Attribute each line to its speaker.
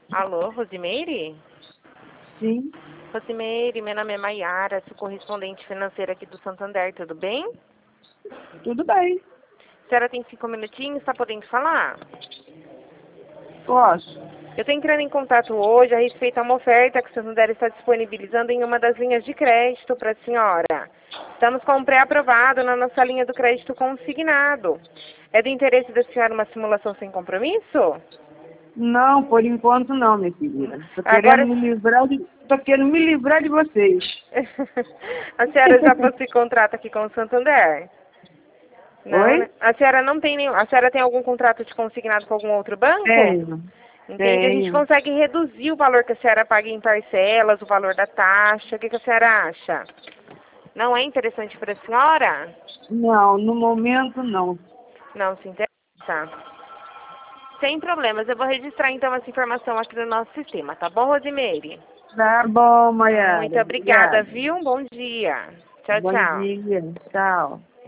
Speaker 1: Alô, Rosimeire?
Speaker 2: Sim,
Speaker 1: Rosimeire, meu nome é Maiara, sou correspondente financeira aqui do Santander, tudo bem?
Speaker 2: tudo bem.
Speaker 1: A senhora tem 5 minutinhos, está podendo falar?
Speaker 2: Posso.
Speaker 1: Eu estou entrando em contato hoje a respeito a uma oferta que o Santander está disponibilizando em uma das linhas de crédito para a senhora. Estamos com um pré-aprovado na nossa linha do crédito consignado. É do interesse da senhora uma simulação sem compromisso?
Speaker 2: Não, por enquanto não, minha filha.
Speaker 1: Agora,
Speaker 2: Tô querendo me livrar de vocês.
Speaker 1: a senhora já possui contrato aqui com o Santander? Não, né?
Speaker 2: Oi?
Speaker 1: A senhora não tem nenhum. A senhora tem algum contrato de consignado com algum outro banco?
Speaker 2: Tenho,
Speaker 1: Entende? A gente
Speaker 2: tenho.
Speaker 1: consegue reduzir o valor que a senhora paga em parcelas, o valor da taxa. O que a senhora acha? Não é interessante para a senhora?
Speaker 2: Não, no momento não.
Speaker 1: Não se interessa. Sem problemas. Eu vou registrar então essa informação aqui no nosso sistema, tá bom, Rosimeire?
Speaker 2: Tá bom,
Speaker 1: Muito
Speaker 2: Maiara.
Speaker 1: obrigada,
Speaker 2: Obrigada.
Speaker 1: viu? Um bom dia. Tchau,
Speaker 2: Bom
Speaker 1: tchau.
Speaker 2: dia. Tchau.